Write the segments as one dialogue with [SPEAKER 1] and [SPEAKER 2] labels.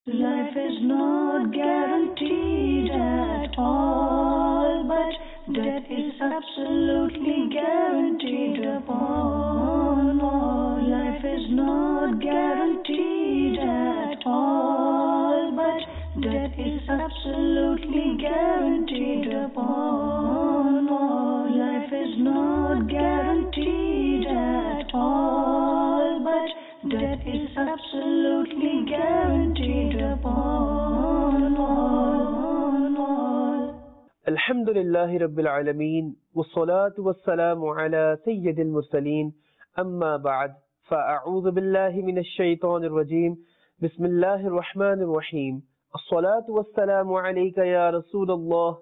[SPEAKER 1] Life is not guaranteed at all, but death is absolutely guaranteed upon all. Life is not guaranteed at all, but death is absolutely guaranteed upon all. Life is not guaranteed at all, but death is absolutely guaranteed upon all.
[SPEAKER 2] الحمد لله رب العالمين والصلاة والسلام على سيد المرسلين أما بعد فأعوذ بالله من الشيطان الرجيم بسم الله الرحمن الرحيم الصلاة والسلام عليك يا رسول الله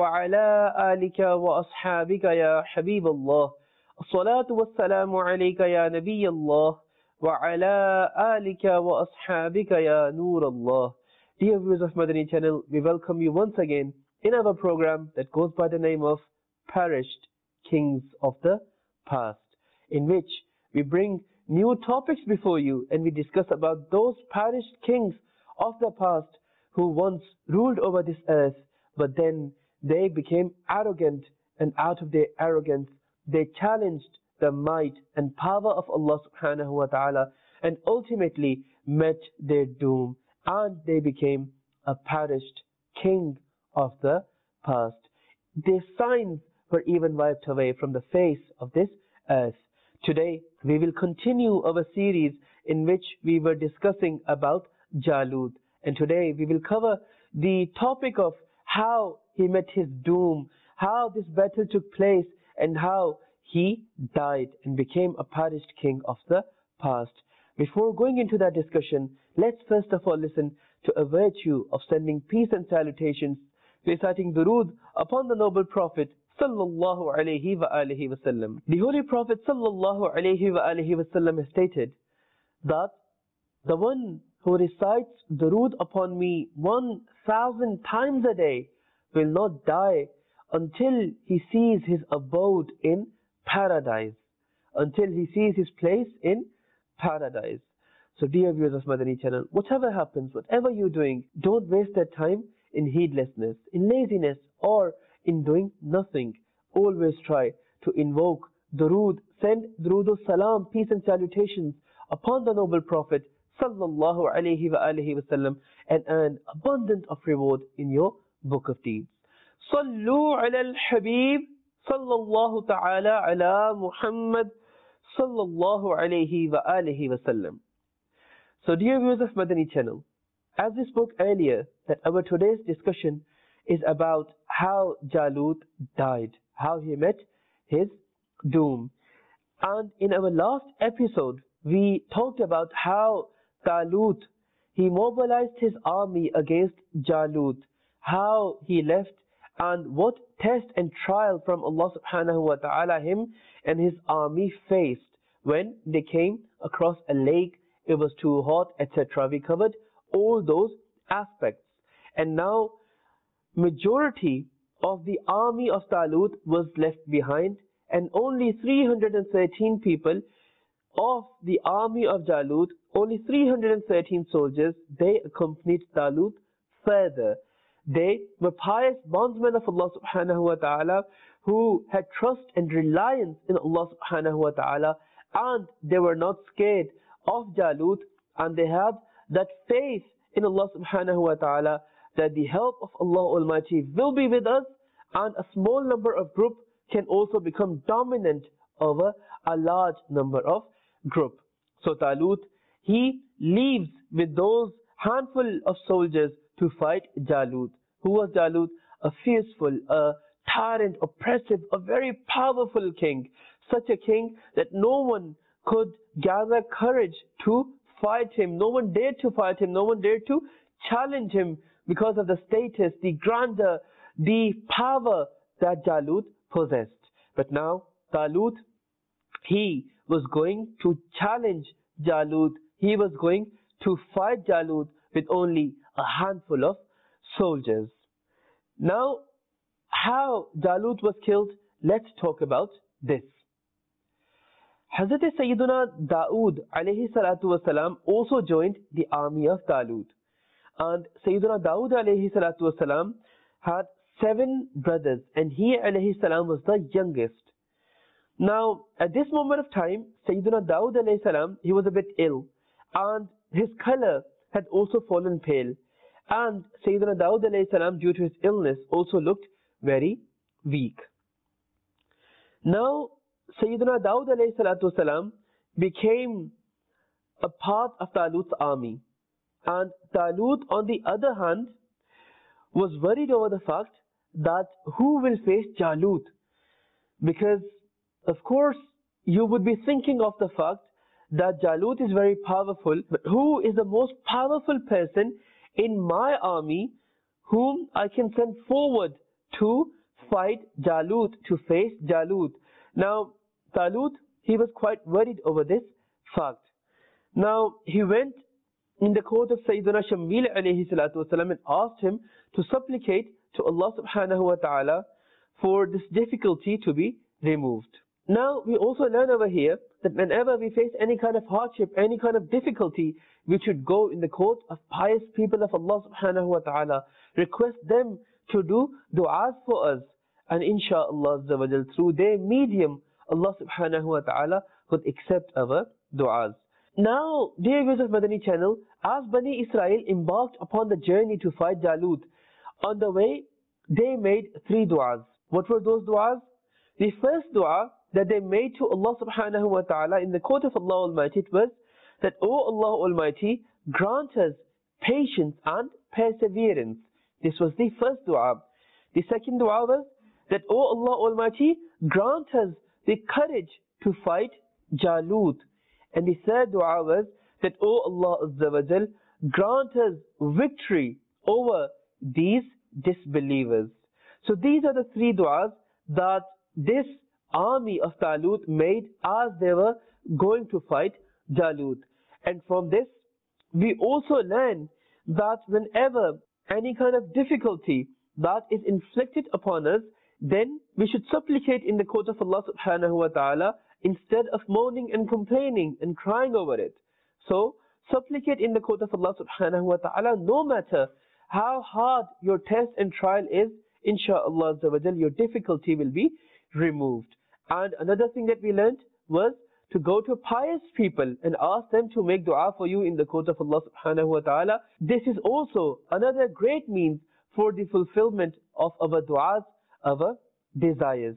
[SPEAKER 2] وعلى آلك وأصحابك يا حبيب الله الصلاة والسلام عليك يا نبي الله وعلى آلك وأصحابك يا نور الله. Dear viewers of Madani channel, we welcome you once again in our program that goes by the name of Perished Kings of the Past, in which we bring new topics before you and we discuss about those perished kings of the past who once ruled over this earth, but then they became arrogant, and out of their arrogance they challenged the might and power of Allah subhanahu wa ta'ala and ultimately met their doom, and they became a perished king of the past. Their signs were even wiped away from the face of this earth. Today we will continue our series in which we were discussing about Jalut, and today we will cover the topic of how he met his doom, how this battle took place, and how he died and became a perished king of the past. Before going into that discussion, let's first of all listen to a virtue of sending peace and salutations, reciting durood upon the noble Prophet sallallahu alaihi wasallam. The Holy Prophet sallallahu alaihi wasallam has stated that the one who recites durood upon me 1,000 times a day will not die until he sees his abode in paradise, until he sees his place in paradise. So dear viewers of Madani channel, whatever happens, whatever you're doing, don't waste that time in heedlessness, in laziness, or in doing nothing. Always try to invoke durood, send durood salam, peace and salutations upon the noble Prophet sallallahu alaihi wasallam, and earn abundant of reward in your book of deeds. Sallu ala al-Habib sallallahu ta'ala ala Muhammad sallallahu alaihi wasallam. So dear viewers of Madani channel, as we spoke earlier, that our today's discussion is about how Jalut died, how he met his doom. And in our last episode, we talked about how Talut, he mobilized his army against Jalut, how he left and what test and trial from Allah subhanahu wa ta'ala him and his army faced when they came across a lake, it was too hot, etc. We covered all those aspects. And now majority of the army of Talut was left behind, and only 313 people of the army of Jalut, only 313 soldiers, they accompanied Talut further. They were pious bondsmen of Allah subhanahu wa ta'ala who had trust and reliance in Allah subhanahu wa ta'ala, and they were not scared of Jalut, and they had that faith in Allah subhanahu wa ta'ala that the help of Allah Almighty will be with us, and a small number of group can also become dominant over a large number of group. So Talut, he leaves with those handful of soldiers to fight Jalut. Who was Jalut? A fearful, a tyrant, oppressive, a very powerful king. Such a king that no one could gather courage to fight him. No one dared to fight him. No one dared to challenge him because of the status, the grandeur, the power that Jalut possessed. But now Talut, he was going to challenge Jalut. He was going to fight Jalut with only a handful of soldiers. Now, how Jalut was killed, let's talk about this. Hazrat Sayyiduna Dawood alayhi salatu wasalam also joined the army of Talut. And Sayyidina Dawood alayhi salatu wasalam had 7 brothers, and he alayhi salam was the youngest. Now, at this moment of time, Sayyidina Dawood alayhi salam, he was a bit ill, and his color had also fallen pale. And Sayyidina Dawood alayhi salam, due to his illness, also looked very weak. Now, Sayyidina Dawood alayhi salatu wasalam became a part of Talut's army. And Talut, on the other hand, was worried over the fact that who will face Jalut? Because, of course, you would be thinking of the fact that Jalut is very powerful, but who is the most powerful person in my army whom I can send forward to fight Jalut, to face Jalut? Now, Talut, he was quite worried over this fact. Now, he went in the court of Sayyidina Shamil alayhi salatu wasalam and asked him to supplicate to Allah subhanahu wa ta'ala for this difficulty to be removed. Now, we also learn over here that whenever we face any kind of hardship, any kind of difficulty, we should go in the court of pious people of Allah subhanahu wa ta'ala, request them to do du'as for us, and inshaAllah through their medium, Allah subhanahu wa ta'ala would accept our du'as. Now, dear viewers of Madani channel, as Bani Israel embarked upon the journey to fight Jalut, on the way, they made 3 du'as. What were those du'as? The first du'a that they made to Allah subhanahu wa ta'ala in the court of Allah Almighty was that, O Allah Almighty, grant us patience and perseverance. This was the first du'a. The second du'a was that, O Allah Almighty, grant us the courage to fight Jalut. And the third dua was that, O Allah Azza wa Jal, grant us victory over these disbelievers. So these are the 3 du'as that this army of Talut made as they were going to fight Jalut. And from this, we also learn that whenever any kind of difficulty that is inflicted upon us, then we should supplicate in the court of Allah subhanahu wa ta'ala instead of moaning and complaining and crying over it. So, supplicate in the court of Allah subhanahu wa ta'ala, no matter how hard your test and trial is, insha'Allah your difficulty will be removed. And another thing that we learned was to go to pious people and ask them to make dua for you in the court of Allah subhanahu wa ta'ala. This is also another great means for the fulfillment of our du'as, our desires.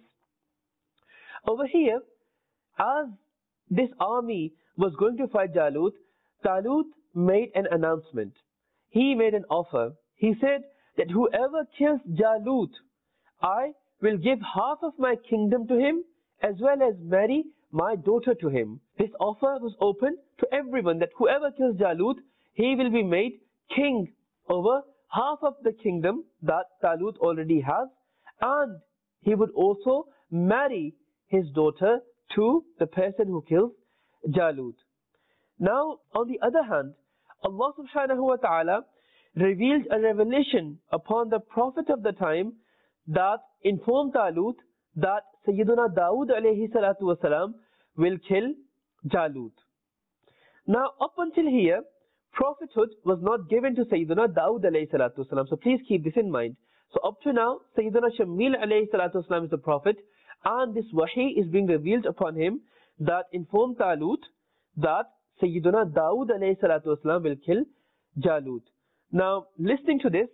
[SPEAKER 2] Over here, as this army was going to fight Jalut, Talut made an announcement. He made an offer. He said that whoever kills Jalut, I will give half of my kingdom to him as well as marry my daughter to him. This offer was open to everyone, that whoever kills Jalut, he will be made king over half of the kingdom that Talut already has, and he would also marry his daughter to the person who kills Jalut. Now, on the other hand, Allah subhanahu wa ta'ala revealed a revelation upon the Prophet of the time that informed Talut that Sayyiduna Dawood alayhi salatu wasalam will kill Jalut. Now, up until here, prophethood was not given to Sayyiduna Dawood alayhi salatu wasalam. So please keep this in mind. So up to now, Sayyiduna Shamil alayhi salatu wasalam is the prophet, and this wahi is being revealed upon him that informed Talut that Sayyiduna Dawood alayhi salatu wasalam will kill Jalut. Now, listening to this,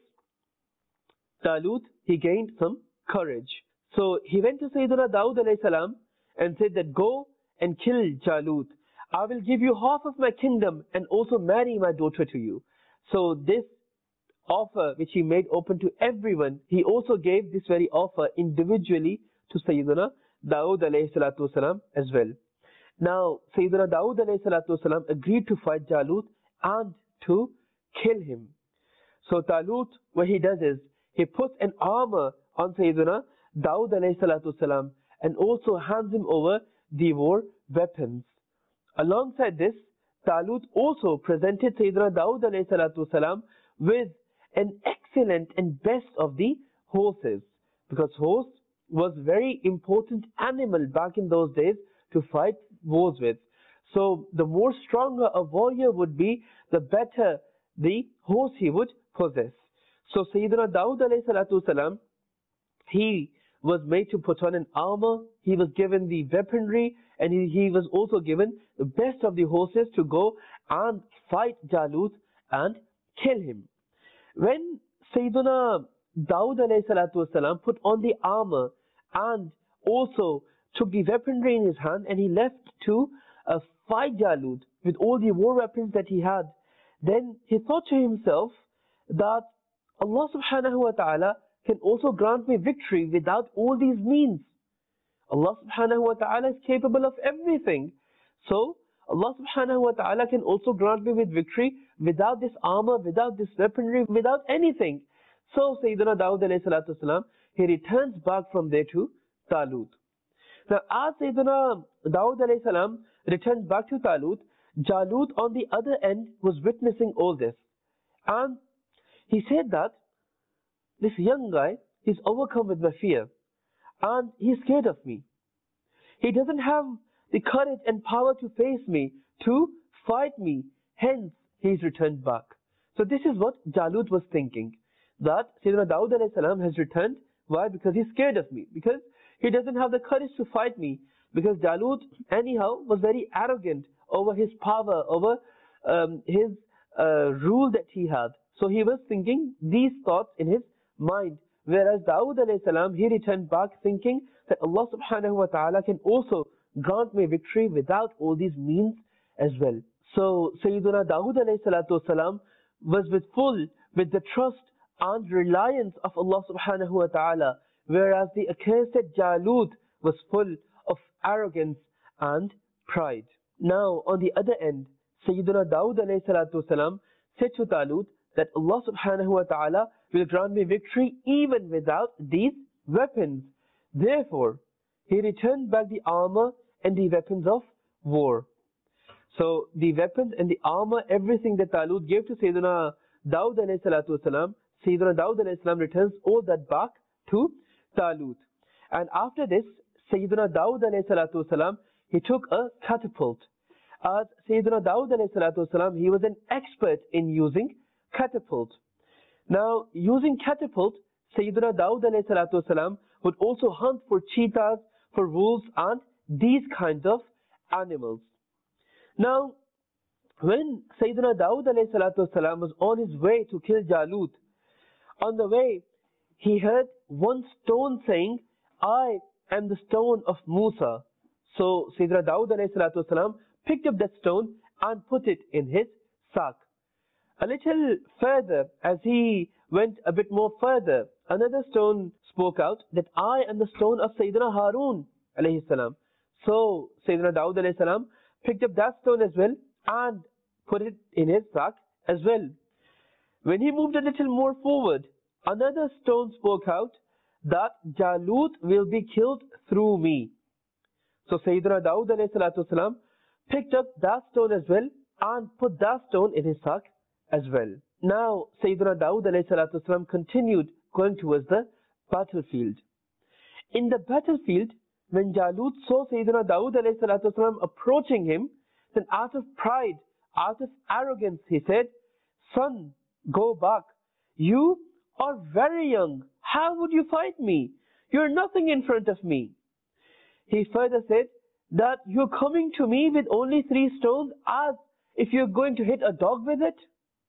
[SPEAKER 2] Talut, he gained some courage. So he went to Sayyiduna Dawood alayhi salam and said that, go and kill Jalut. I will give you half of my kingdom and also marry my daughter to you. So this offer which he made open to everyone, he also gave this very offer individually to Sayyiduna Dawood alayhi salatu wasalam as well. Now, Sayyiduna Dawood alayhi salatu wasalam agreed to fight Jalut and to kill him. So Talut, what he does is, he puts an armor on Sayyiduna Dawood alayhi salatu wasalam and also hands him over the war weapons. Alongside this, Talut also presented Sayyidina Dawood alayhi salatu wasalam with an excellent and best of the horses, because horse was very important animal back in those days to fight wars with. So the more stronger a warrior would be, the better the horse he would possess. So Sayyidina Dawud alayhi salatu wasalam, he was made to put on an armor, he was given the weaponry, and he was also given the best of the horses to go and fight Jalut and kill him. When Sayyidina Dawud alayhi salatu wasalam put on the armor and also took the weaponry in his hand, and he left to fight Jalut with all the war weapons that he had, then he thought to himself that Allah subhanahu wa ta'ala can also grant me victory without all these means. Allah subhanahu wa ta'ala is capable of everything. So Allah subhanahu wa ta'ala can also grant me with victory without this armor, without this weaponry, without anything. So Sayyidina Dawud alayhi salatu wasalam, he returns back from there to Talut. Now as Sayyidina Dawud alayhi salam returned back to Talut, Jalut on the other end was witnessing all this. And he said that this young guy is overcome with my fear and he's scared of me. He doesn't have the courage and power to face me, to fight me. Hence, he's returned back. So this is what Jalut was thinking, that Sayyidina Dawud alayhi salam has returned. Why? Because he's scared of me. Because he doesn't have the courage to fight me. Because Jalut, anyhow, was very arrogant over his power, over his rule that he had. So he was thinking these thoughts in his mind. Whereas Dawud alayhi salam, he returned back thinking that Allah subhanahu wa ta'ala can also grant me victory without all these means as well. So Sayyidina Dawud alayhi salatu wasalam was with the trust and reliance of Allah subhanahu wa ta'ala, whereas the accursed Jalut was full of arrogance and pride. Now on the other end, Sayyidina Dawud alayhi salatu wasalam said to Talut that Allah subhanahu wa ta'ala will grant me victory even without these weapons. Therefore, he returned back the armor and the weapons of war. So the weapons and the armor, everything that Talut gave to Sayyidina Dawud alayhi salatu wasalam, Sayyidina Dawud alayhi salam returns all that back to Talut. And after this, Sayyidina Dawud alayhi salatu wasalam, he took a catapult. As Sayyidina Dawud alayhi salatu wasalam, he was an expert in using catapult. Now, using catapult, Sayyidina Dawud alayhi salatu wasalam would also hunt for cheetahs, for wolves and these kinds of animals. Now, when Sayyidina Dawud alayhi salatu wasalam was on his way to kill Jalut, on the way, he heard one stone saying, I am the stone of Musa. So Sayyidina Dawud alayhi salatu wasalam picked up that stone and put it in his sack. A little further, as he went a bit more further, another stone spoke out that I am the stone of Sayyidina Harun alayhi salam. So Sayyidina Dawud alayhi salam picked up that stone as well and put it in his sack as well. When he moved a little more forward, another stone spoke out that Jalut will be killed through me. So Sayyidina Dawud alayhi salatu wasalam picked up that stone as well and put that stone in his sack as well. Now Sayyidina Dawud alayhi salatu wasalam continued going towards the battlefield. In the battlefield, when Jalut saw Sayyidina Dawud alayhi salatu wasalam approaching him, then out of pride, out of arrogance, he said, Son, go back. You are very young. How would you fight me? You are nothing in front of me. He further said that you're coming to me with only 3 stones as if you're going to hit a dog with it.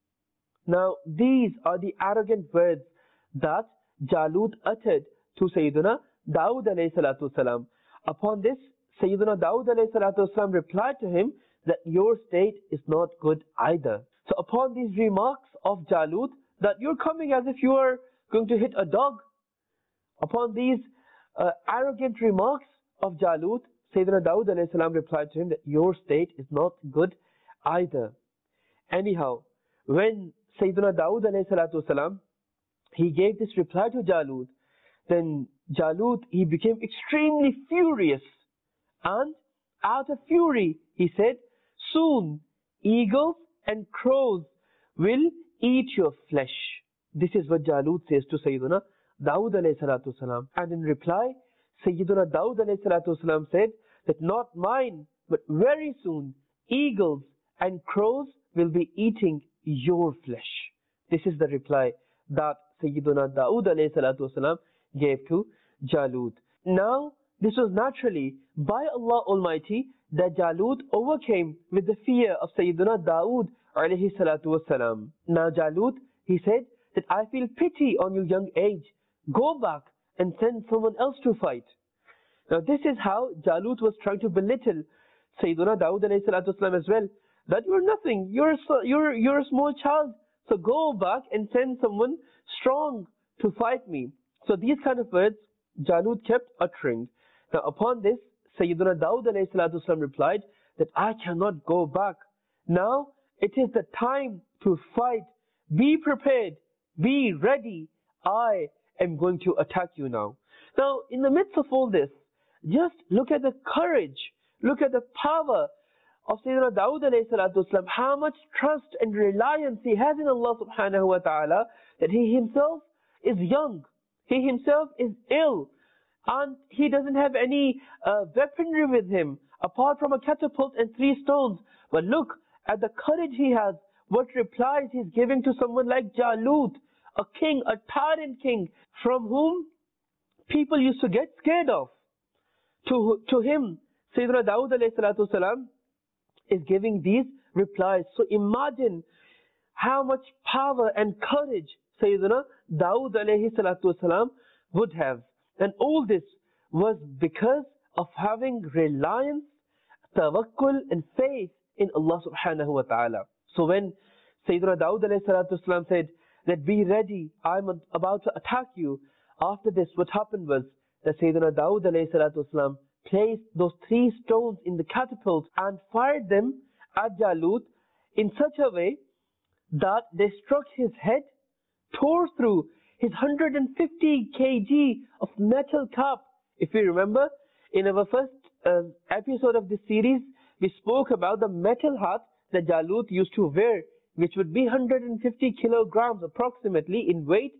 [SPEAKER 2] Now these are the arrogant words that Jalut uttered to Sayyidina Dawud alayhi salatu wasalam. Upon this, Sayyidina Dawud alayhi salatu wasalam replied to him that your state is not good either. So upon these remarks of Jalut, that you're coming as if you are going to hit a dog, upon these arrogant remarks of Jalut, Sayyidina Dawud alayhi salam replied to him that your state is not good either. Anyhow, when Sayyidina Dawud alayhi salatu wasalam, he gave this reply to Jalut, then Jalut, he became extremely furious, and out of fury he said, soon eagles and crows will eat your flesh. This is what Jalut says to Sayyidina Dawud alayhi salatu wasalam. And in reply, Sayyidina Dawud alayhi salatu wasalam said that not mine, but very soon eagles and crows will be eating your flesh. This is the reply that Sayyiduna Dawood alayhi salatu wasalam gave to Jalut. Now, this was naturally by Allah Almighty that Jalut overcame with the fear of Sayyiduna Dawood alayhi salatu wasalam. Now Jalut, he said that I feel pity on your young age. Go back and send someone else to fight. Now this is how Jalut was trying to belittle Sayyiduna Dawood alayhi salatu wasalam as well. That you're nothing, you're a small child. So go back and send someone strong to fight me. So these kind of words Jalut kept uttering. Now upon this, Sayyiduna Dawood alayhi salatu wasalam replied that I cannot go back. Now it is the time to fight. Be prepared, be ready. I am going to attack you now. Now in the midst of all this, just look at the courage, look at the power of Sayyidina Dawood alayhi salatu wasalam, how much trust and reliance he has in Allah subhanahu wa ta'ala, that he himself is young, he himself is ill, and he doesn't have any weaponry with him apart from a catapult and 3 stones. But look at the courage he has, what replies he's giving to someone like Jalut, a king, a tyrant king, from whom people used to get scared of. To him, Sayyidina Dawood alayhi salatu wasalam is giving these replies. So imagine how much power and courage Sayyidina Dawood alayhi salatu wasalam would have. And all this was because of having reliance, tawakkul and faith in Allah subhanahu wa ta'ala. So when Sayyidina Dawood alayhi salatu wasalam said that be ready, I'm about to attack you, after this what happened was that Sayyidina Dawood alayhi salatu wasalam placed those 3 stones in the catapult and fired them at Jalut in such a way that they struck his head, tore through his 150 kg of metal cap. If you remember, in our first episode of this series, we spoke about the metal hat that Jalut used to wear, which would be 150 kilograms approximately in weight.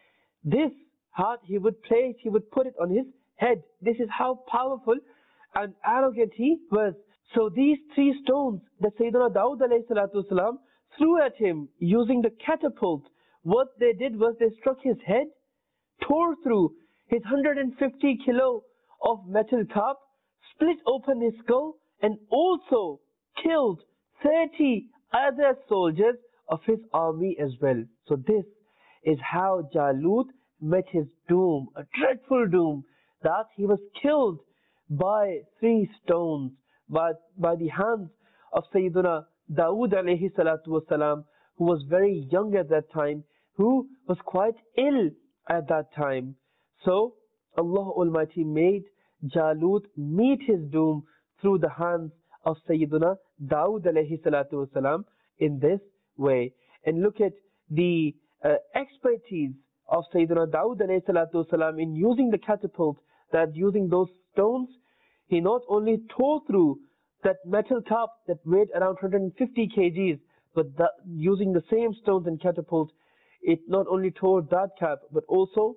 [SPEAKER 2] This hat he would put it on his head. This is how powerful and arrogant he was. So these 3 stones that Sayyidina Dawood alayhi salatu wasalam threw at him using the catapult, what they did was they struck his head, tore through his 150 kilo of metal cap, split open his skull, and also killed 30 other soldiers of his army as well. So this is how Jalut met his doom, a dreadful doom, that he was killed by 3 stones, by the hands of Sayyidina Dawood alayhi salatu wasalam, who was very young at that time, who was quite ill at that time. So Allah Almighty made Jalut meet his doom through the hands of Sayyidina Dawood alayhi salatu wasalam in this way. And look at the expertise of Sayyidina Dawood alayhi salatu wasalam in using the catapult, that using those stones, he not only tore through that metal cap that weighed around 150 kgs, but using the same stones and catapult, it not only tore that cap, but also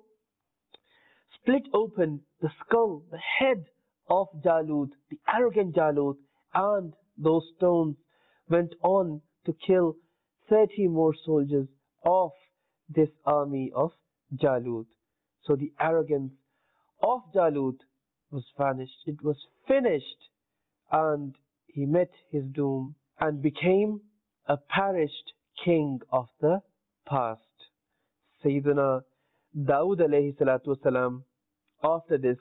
[SPEAKER 2] split open the skull, the head of Jalut, the arrogant Jalut, and those stones went on to kill 30 more soldiers of this army of Jalut. So the arrogance of Jalut was vanished, it was finished, and he met his doom and became a perished king of the past. Sayyidina Dawood alayhi salatu wasalam, after this,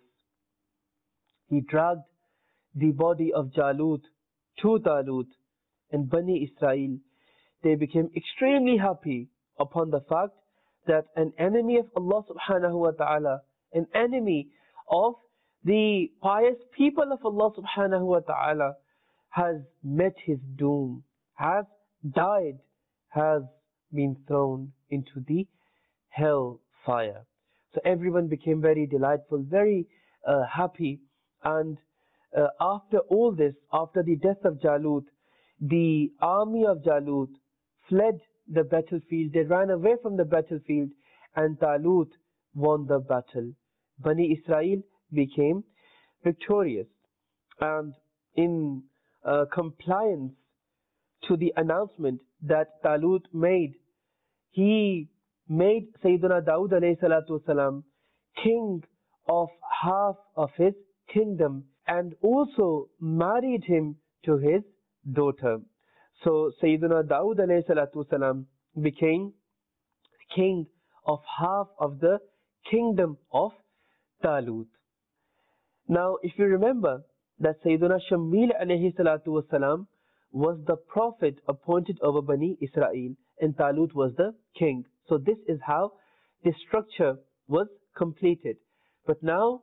[SPEAKER 2] he dragged the body of Jalut to Talut, and Bani Israel, they became extremely happy upon the fact that an enemy of Allah subhanahu wa ta'ala, an enemy of the pious people of Allah subhanahu wa ta'ala, has met his doom, has died, has been thrown into the hell fire. So everyone became very delightful, very happy. And after all this, after the death of Jalut, the army of Jalut fled the battlefield. They ran away from the battlefield, and Talut won the battle. Bani Israel became victorious. And in compliance to the announcement that Talut made. He made Sayyidina Dawud alayhi salatu wasalam king of half of his kingdom and also married him to his daughter. So Sayyidina Dawud alayhi salatu wasalam became king of half of the kingdom of Talut. Now, if you remember that Sayyidina Shamil alayhi salatu wasalam was the prophet appointed over Bani Israel and Talut was the king. So this is how the structure was completed. But now,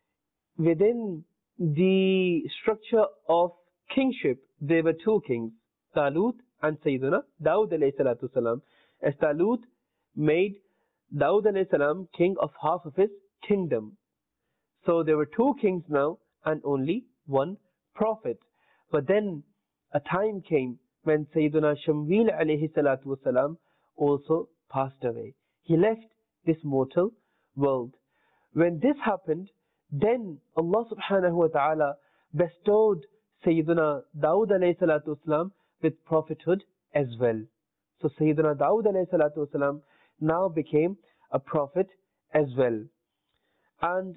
[SPEAKER 2] within the structure of kingship, there were two kings, Talut and Sayyidina Dawud alayhi salatu wasalam. As Talut made Dawud alayhi salam king of half of his kingdom. So there were two kings now and only one prophet. But then a time came when Sayyidina Shamwil alayhi salatu wasalam also passed away. He left this mortal world. When this happened, then Allah subhanahu wa ta'ala bestowed Sayyidina Dawud alayhi salatu wasalam with prophethood as well. So Sayyidina Dawud alayhi salatu wasalam now became a prophet as well. And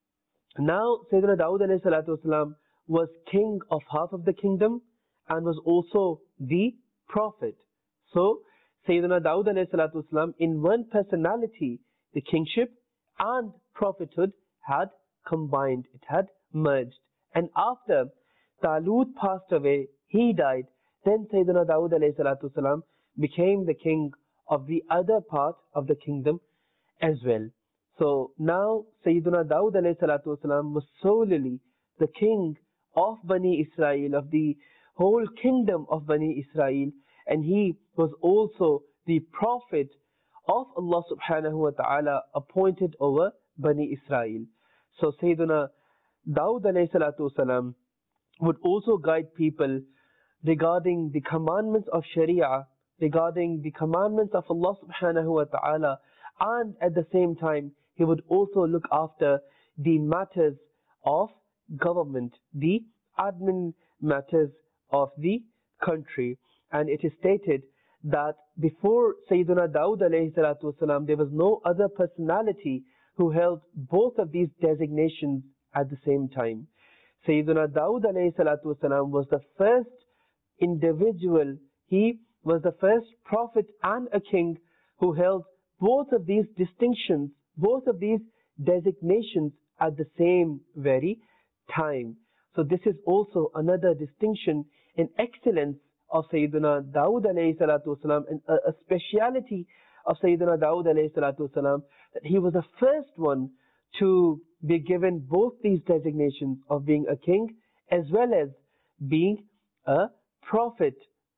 [SPEAKER 2] now Sayyidina Dawud alayhi salatu wasalam was king of half of the kingdom and was also the prophet. So Sayyidina Dawud alayhi salatu wasalam, in one personality, the kingship and prophethood had combined, it had merged. And after Talut passed away, he died, then Sayyidina Dawud alayhi salatu wasalam became the king of the other part of the kingdom as well. So now Sayyidina Dawud alayhi salatu wasalam was solely the king of Bani Israel, of the whole kingdom of Bani Israel, and he was also the prophet of Allah subhanahu wa ta'ala appointed over Bani Israel. So Sayyidina Dawud alayhi salatu wasalam would also guide people regarding the commandments of Sharia, regarding the commandments of Allah subhanahu wa ta'ala, and at the same time he would also look after the matters of government, the admin matters of the country. And it is stated that before Sayyidina Dawud alayhi salatu wasalam, there was no other personality who held both of these designations at the same time. Sayyidina Dawud alayhi salatu wasalam was the first individual, he was the first prophet and a king who held both of these distinctions, both of these designations at the same very time. So this is also another distinction in excellence of Sayyidina Dawud alayhi salatu wasalam, and a speciality of Sayyidina Dawud alayhi salatu wasalam, that he was the first one to be given both these designations of being a king as well as being a prophet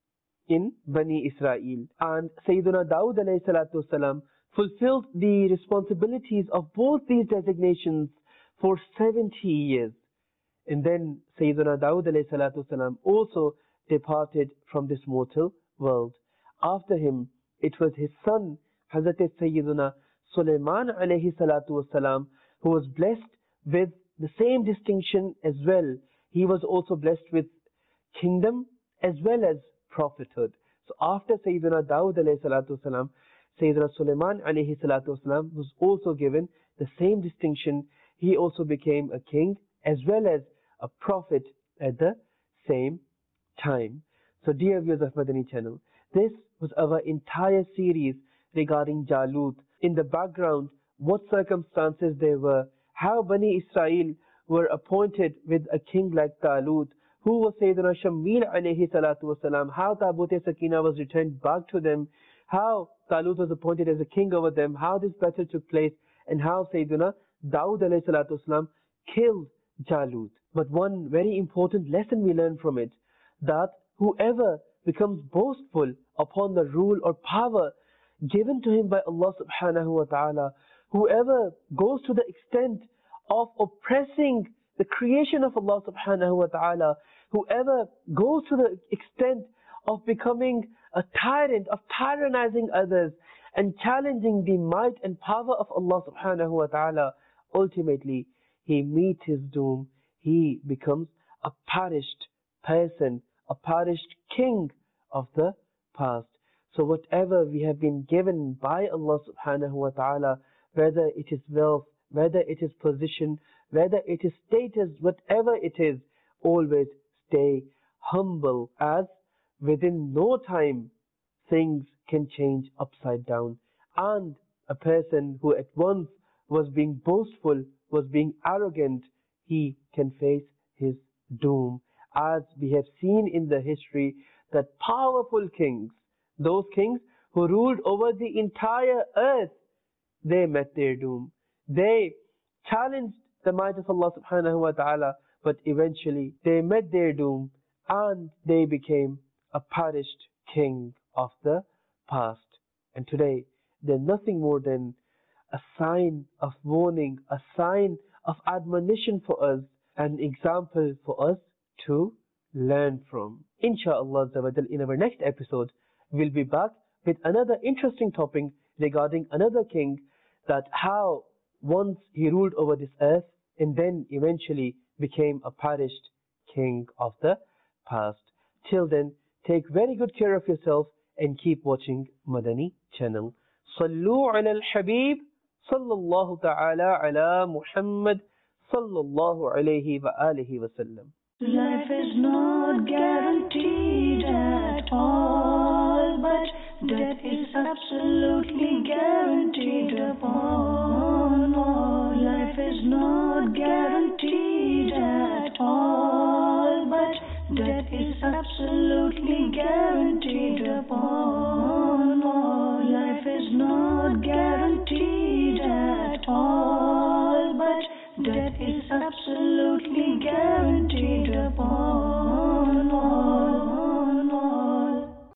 [SPEAKER 2] in Bani Israel. And Sayyidina Dawud alayhi salatu wasalam fulfilled the responsibilities of both these designations for 70 years. And then Sayyidina Dawud alayhi salatu wasalam also departed from this mortal world. After him, it was his son, Hazrat Sayyidina Sulaiman alayhi salatu wasalam, who was blessed with the same distinction as well. He was also blessed with kingdom as well as prophethood. So after Sayyidina Dawud alayhi salatu wasalam, Sayyidina Sulaiman alayhi salatu wasalam was also given the same distinction. He also became a king as well as a prophet at the same time. So dear viewers of Madani channel, this was our entire series regarding Jalut. In the background, what circumstances there were, how Bani Israel were appointed with a king like Talut, who was Sayyidina Shamwil alayhi salatu wasalam, how Tabut-e Sakina was returned back to them, how Talut was appointed as a king over them, how this battle took place, and how Sayyidina Dawud alayhi salatu wasalam killed Jalut. But one very important lesson we learn from it, that whoever becomes boastful upon the rule or power given to him by Allah subhanahu wa ta'ala, whoever goes to the extent of oppressing the creation of Allah subhanahu wa ta'ala, whoever goes to the extent of becoming a tyrant, of tyrannizing others and challenging the might and power of Allah subhanahu wa ta'ala, ultimately he meets his doom. He becomes a perished person, a perished king of the past. So whatever we have been given by Allah subhanahu wa ta'ala, whether it is wealth, whether it is position, whether it is status, whatever it is, always stay humble, as within no time things can change upside down. And a person who at once was being boastful, was being arrogant, he can face his doom. As we have seen in the history that powerful kings, those kings who ruled over the entire earth, they met their doom. They challenged the might of Allah subhanahu wa ta'ala, but eventually they met their doom and they became a perished king of the past. And today, they're nothing more than a sign of warning, a sign of admonition for us, an example for us to learn from. Insha'Allah, in our next episode, we'll be back with another interesting topic regarding another king, that how once he ruled over this earth and then eventually became a perished king of the past. Till then, take very good care of yourself and keep watching Madani channel. Sallu ala al-Habib, sallallahu ta'ala ala Muhammad, sallallahu alayhi wa alihi wa sallam.
[SPEAKER 1] Life is not guaranteed at all, but death is absolutely guaranteed upon all. Life is not guaranteed at all, but death is absolutely guaranteed upon all. Life is not guaranteed at all, but death is absolutely